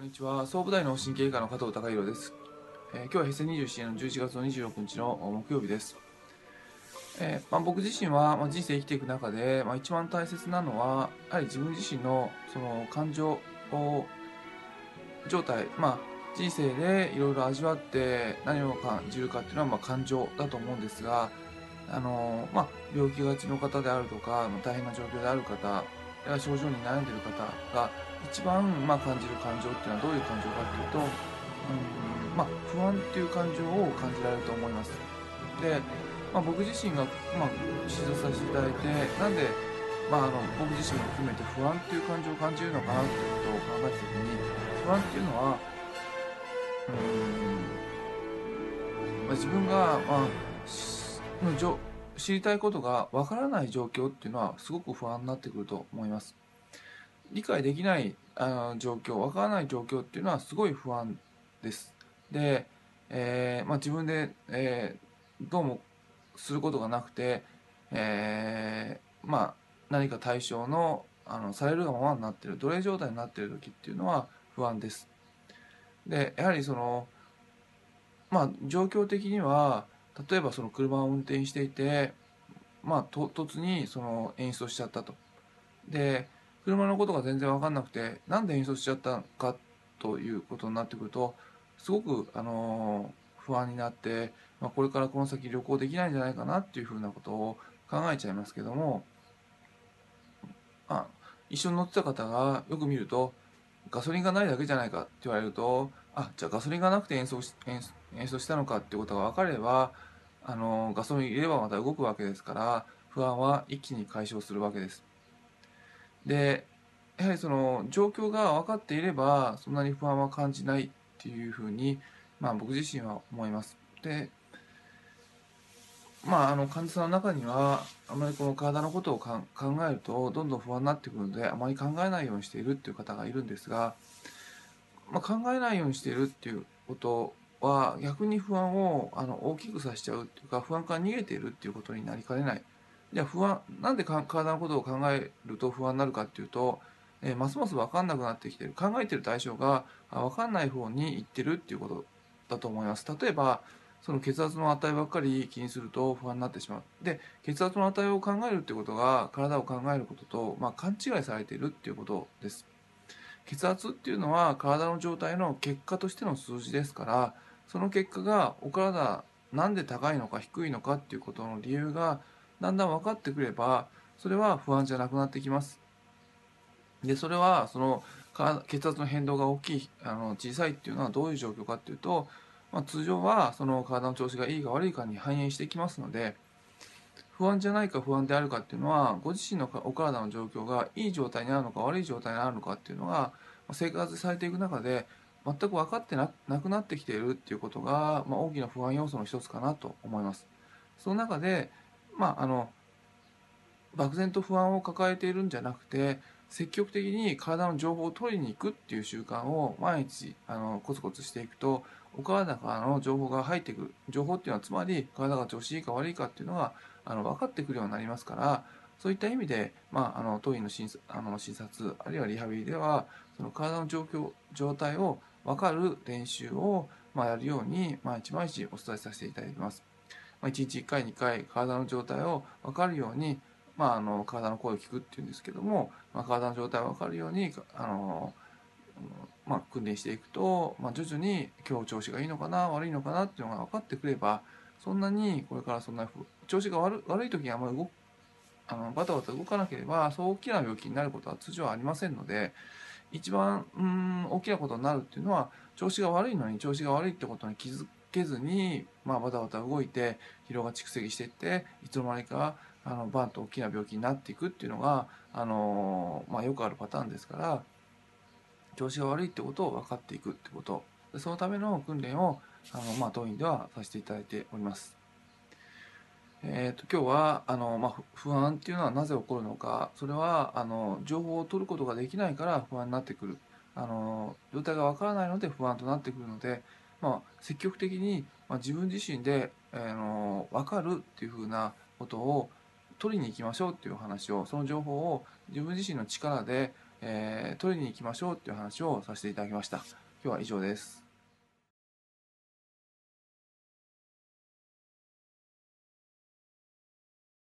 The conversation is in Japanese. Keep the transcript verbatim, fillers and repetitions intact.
こんにちは。総武大脳神経外科の加藤孝弘です。えー今日は平成にじゅうななねんのじゅういちがつのにじゅうろくにちの木曜日です。えーまあ、僕自身は、まあ、人生生きていく中で、まあ、一番大切なのは、やはり自分自身のその感情を状態、まあ、人生でいろいろ味わって何を感じるかっていうのは、まあ、感情だと思うんですが、あのまあ、病気がちの方であるとか、まあ大変な状況である方、や症状に悩んでいる方が一番、まあ、感じる感情っていうのはどういう感情かっていうと、うん、まあ、不安っていう感情を感じられると思います。で、まあ、僕自身が、まあ、診察させていただいて、なんで、まあ、あの僕自身も含めて不安っていう感情を感じるのかなっていうことを考えたときに、不安っていうのは、うん、まあ、自分が、まあ、しのじょ知りたいことがわからない状況っていうのはすごく不安になってくると思います。理解できないあ状況、わからない状況っていうのはすごい不安です。で、えーまあ、自分で、えーどうもすることがなくて、えーまあ、何か対象の、あのされるがままになっている奴隷状態になっている時っていうのは不安です。でやはりそのまあ状況的には、例えばその車を運転していて、まあ唐突にその演出をしちゃったと。で車のことが全然分かんなくて、なんで演出しちゃったかということになってくると、すごく、あの不安になって、まあ、これからこの先旅行できないんじゃないかなっていうふうなことを考えちゃいますけども、まあ、一緒に乗ってた方がよく見ると、ガソリンがないだけじゃないかって言われると、あ、じゃあガソリンがなくて演奏し演演奏したのかっていうことが分かれば、あのガソリン入れればまた動くわけですから、不安は一気に解消するわけです。でやはりその状況が分かっていればそんなに不安は感じないっていうふうに、まあ、僕自身は思います。でまあ、あの患者さんの中にはあまりこの体のことをかん考えるとどんどん不安になってくるので、あまり考えないようにしているっていう方がいるんですが、まあ、考えないようにしているっていうことは逆に不安をあの大きくさせちゃうっていうか、不安から逃げているっていうことになりかねない。じゃあ不安なんでか体のことを考えると不安になるかっていうと、えーますます分かんなくなってきている、考えている対象があ分かんない方に行ってるっていうことだと思います。例えばその血圧の値ばっかり気にすると不安になってしまう。で血圧の値を考えるっていうことが体を考えることと、まあ、勘違いされているっていうことです。血圧っていうのは体の状態の結果としての数字ですから、その結果がお体なんで高いのか低いのかっていうことの理由がだんだん分かってくれば、それは不安じゃなくなってきます。でそれはその血圧の変動が大きい、あの小さいっていうのはどういう状況かっていうと、まあ、通常はその体の調子がいいか悪いかに反映してきますので、不安じゃないか不安であるかっていうのは、ご自身のお体の状況がいい状態にあるのか悪い状態にあるのかっていうのが、生活されていく中で全く分かってななくなってきているっていうことが、まあ、大きな不安要素の一つかなと思います。その中で、まあ、あの漠然と不安を抱えているんじゃなくて、積極的に体の情報を取りに行くっていう習慣を毎日あのコツコツしていくと、お体からの情報が入ってくる、情報っていうのはつまり体が調子いいか悪いかっていうのがあの分かってくるようになりますから、そういった意味で、まあ、あの当院の診察、あの診察あるいはリハビリでは、その体の状況状態を分かる練習を、まあ、やるように毎日毎日お伝えさせていただきます。まあ、いちにちいっかいにかい体の状態を分かるように、まあ、あの体の声を聞くっていうんですけども、まあ、体の状態を分かるようにあの、まあ、訓練していくと、まあ、徐々に今日調子がいいのかな悪いのかなっていうのが分かってくれば、そんなにこれからそんな調子が悪悪い時にあんまり動くあのバタバタ動かなければそう大きな病気になることは通常はありませんので、一番うん大きなことになるっていうのは、調子が悪いのに調子が悪いってことに気づけずに、まあ、バタバタ動いて疲労が蓄積していって、いつの間にかあのバンと大きな病気になっていくっていうのが、あのまあ、よくあるパターンですから、調子が悪いってことを分かっていくってこと、そのための訓練をあの、まあ、当院ではさせていただいております。えー、と今日はあの、まあ、不安っていうのはなぜ起こるのか、それはあの情報を取ることができないから不安になってくる、あの状態がわからないので不安となってくるので、まあ、積極的に、まあ、自分自身で、えー、の分かるっていうふうなことを取りに行きましょうっていう話を、その情報を自分自身の力で、 えー取りに行きましょうっていう話をさせていただきました。今日は以上です。